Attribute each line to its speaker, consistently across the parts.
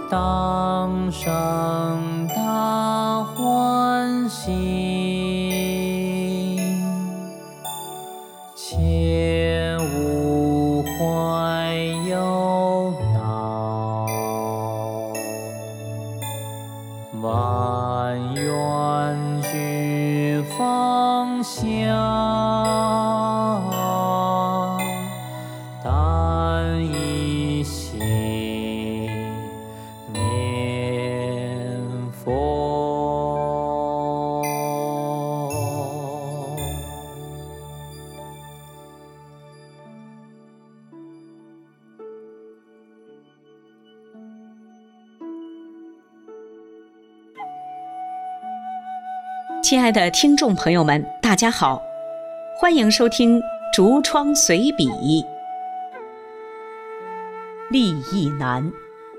Speaker 1: 当生大欢喜，切勿怀忧恼，万愿俱放下，但以心念佛。
Speaker 2: 亲爱的听众朋友们，大家好，欢迎收听竹窗随笔。立意难。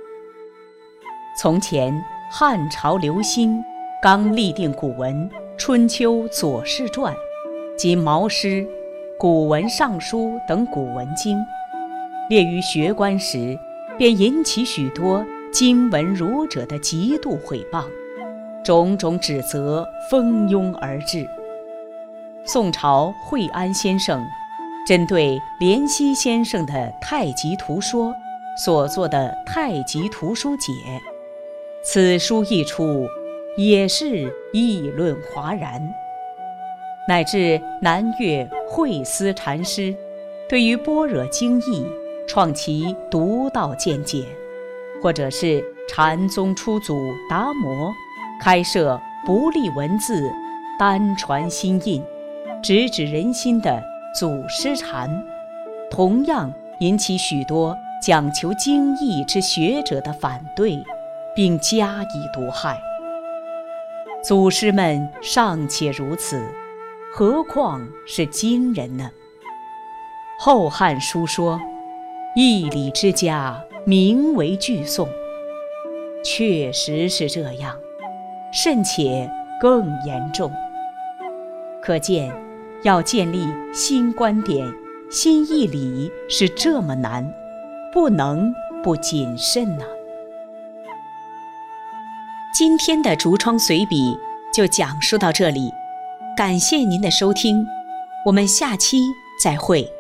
Speaker 2: 从前汉朝刘歆刚立定古文《春秋左氏传》及毛诗、古文尚书等古文经，列于学官时，便引起许多经文儒者的极度毁谤，种种指责蜂拥而至。宋朝惠安先生针对濂溪先生的《太极图说》所做的《太极图书解》，此书一出，也是议论哗然。乃至南岳慧思禅师对于般若经义创其独到见解，或者是禅宗初祖达摩开设不立文字单传心印，直指人心的祖师禅，同样引起许多讲求经义之学者的反对，并加以毒害。祖师们尚且如此，何况是今人呢？《后汉书》说，义理之家，名为俱颂。确实是这样，甚且更严重。可见要建立新观点、新义理是这么难，不能不谨慎呐。今天的竹窗随笔就讲述到这里，感谢您的收听，我们下期再会。